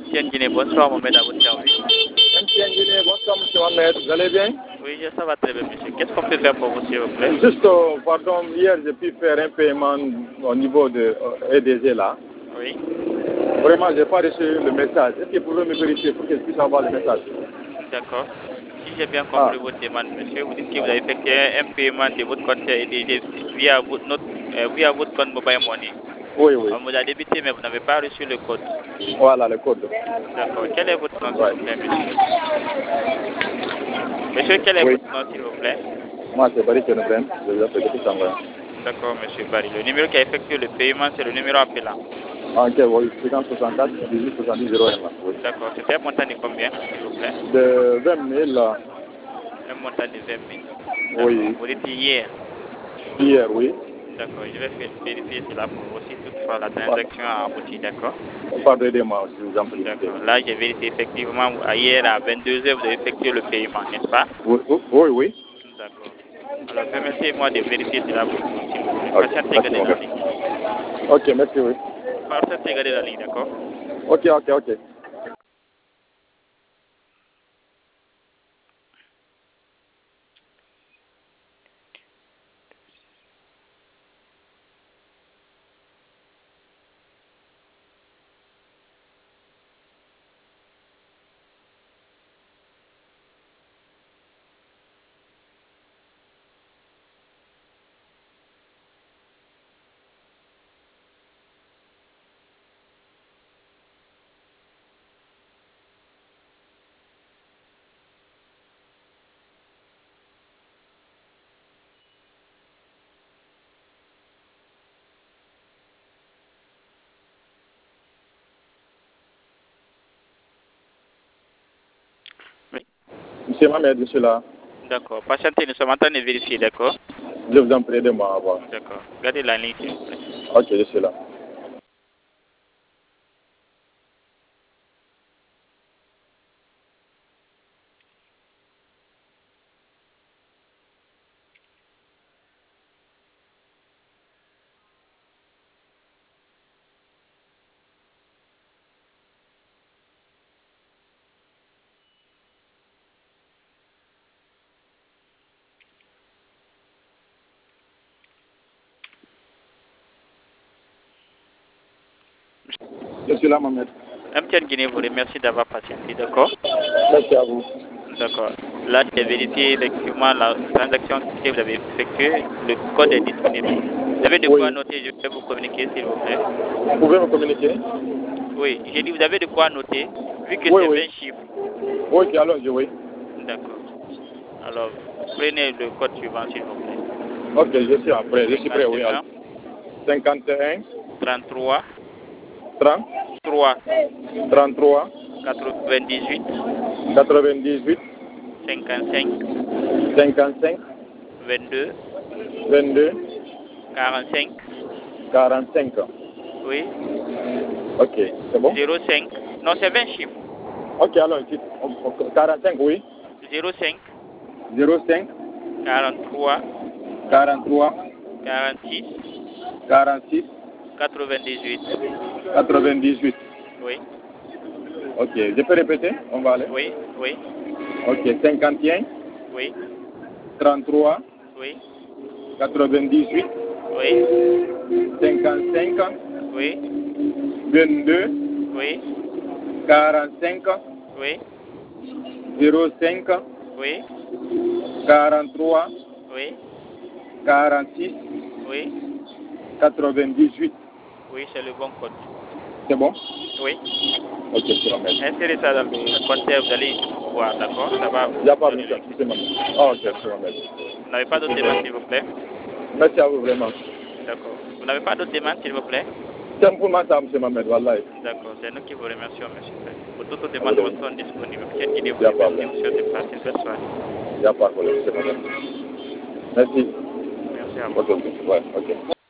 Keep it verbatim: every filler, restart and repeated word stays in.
M T N Guinée, bonsoir Mohamed à votre service. M T N Guinée, bonsoir monsieur Mohamed, vous allez bien? Oui, ça va très bien monsieur. Qu'est-ce qu'on peut faire pour vous s'il vous plaît? Juste, euh, pardon, hier j'ai pu faire un paiement au niveau de euh, E D G là. Oui. Vraiment, je n'ai pas reçu le message. Est-ce que vous pouvez me vérifier pour que je puisse avoir le message? D'accord. Si j'ai bien compris Ah. votre demande, monsieur, vous dites que vous avez effectué un paiement de votre compte E D G via votre, notre, euh, via votre compte Mobile Money. Oui, oui. On vous a débité, mais vous n'avez pas reçu le code. Voilà le code. D'accord. Quel est votre nom, s'il Ouais. vous plaît, monsieur? Monsieur, quel est Oui. votre nom, s'il vous plaît? Moi, c'est Barry Kenobren. Je vous appelle depuis Sangoya. D'accord, monsieur Barry. Le numéro qui a effectué le paiement, c'est le numéro appelant. Ah, ok, oui. cinquante soixante-quatre, dix-huit soixante-dix zéro un là. Oui. D'accord. C'était un montant de combien, s'il vous plaît? De vingt mille là. Un montant de vingt mille. Oui. D'accord. Vous dites hier. Hier, oui. D'accord. Je vais faire- vérifier cela pour vous si toutefois la transaction a abouti. D'accord. Pardonnez-moi, je vous en prie. D'accord. Là, j'ai vérifié effectivement, hier à vingt-deux heures, vous avez effectué le paiement, n'est-ce pas? Oui, oui, oui. D'accord. Alors, permettez-moi de vérifier cela pour vous, s'il vous plaît. Ok, Patientez, merci gardez mon la gars. ligne. Ok, merci, oui. Patientez, gardez la ligne, d'accord? Ok, ok, ok. Oui. Monsieur Mohamed, je suis là. D'accord. Patientez, nous sommes en train de vérifier, d'accord? Je vous en prie de moi avoir. D'accord. Gardez la ligne, s'il vous plaît. Ok, je suis là. Je suis là, Mohamed. M T N Guinée vous remercie d'avoir patienté, d'accord? Merci à vous. D'accord. Là, j'ai vérifié effectivement la transaction que vous avez effectuée. Le code est disponible. Vous avez de Oui. quoi noter, je vais vous communiquer, s'il vous plaît. Vous pouvez me communiquer? Oui, j'ai dit, vous avez de quoi noter, vu que Oui, c'est oui. vingt chiffres. Oui, ok, alors je oui. D'accord. Alors, prenez le code suivant, s'il vous plaît. Ok, je suis prêt. Je suis prêt, oui. cinquante et un, cinquante et un, trente-trois, trente, trois, trente-trois, quatre-vingt-dix-huit, quatre-vingt-dix-huit, cinquante-cinq, cinquante-cinq, vingt-deux, vingt-deux, quarante-cinq, quarante-cinq. oui, Ok, c'est bon? zéro cinq. Non, c'est vingt chiffres. Ok, alors, quarante-cinq, oui. zéro cinq, zéro cinq, quarante-trois, quarante-trois, quarante-six, quarante-six, quatre-vingt-dix-huit. quatre-vingt-dix-huit. Oui, Ok, je peux répéter? On va aller. oui, oui, Ok, cinquante et un, oui, trente-trois, oui, quatre-vingt-dix-huit, oui, cinquante-cinq, oui, vingt-deux, oui, quarante-cinq, oui, zéro cinq, oui, quarante-trois, oui, quarante-six, oui, quatre-vingt-dix-huit. oui, c'est le bon code. C'est bon? Oui. Ok, je l'emmène. Insérez ça dans le compteur, vous allez voir, d'accord? Ça va Il n'y a pas donner de le souci, code. c'est bon. Ah, ok, je l'emmène. Vous n'avez pas d'autres demandes, s'il vous plaît? Merci à vous, vraiment. D'accord. Vous n'avez pas d'autres demandes, s'il vous plaît? C'est pour moi, ça, M. Mohamed, Wallahi. D'accord. C'est nous qui vous remercions, monsieur. Pour toutes vos À vous demandes, de nous même. sommes disponibles. Monsieur Guinée vous Il n'y a pas de remercie. problème. Vous souhaitez passer une belle soirée. Il n'y a pas de problème, M. Mohamed. Merci. Merci à vous. Ok, ok. Ouais, ok.